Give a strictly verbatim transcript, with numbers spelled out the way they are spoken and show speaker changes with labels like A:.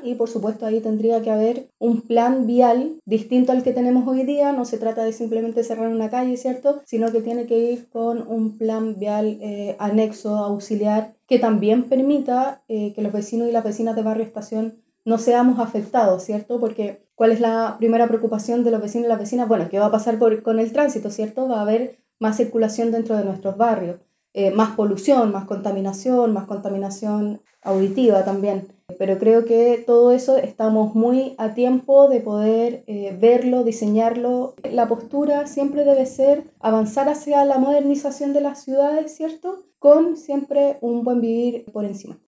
A: y por supuesto ahí tendría que haber un plan vial distinto al que tenemos hoy día. No se trata de simplemente cerrar una calle, ¿cierto? Sino que tiene que ir con un plan vial eh, anexo, auxiliar, que también permita eh, que los vecinos y las vecinas de Barrio Estación no seamos afectados, ¿cierto? Porque ¿cuál es la primera preocupación de los vecinos y las vecinas? Bueno, ¿qué va a pasar por, con el tránsito, ¿cierto? Va a haber más circulación dentro de nuestros barrios, eh, más polución, más contaminación, más contaminación auditiva también. Pero creo que todo eso estamos muy a tiempo de poder eh, verlo, diseñarlo. La postura siempre debe ser avanzar hacia la modernización de las ciudades, ¿cierto? Con siempre un buen vivir por encima.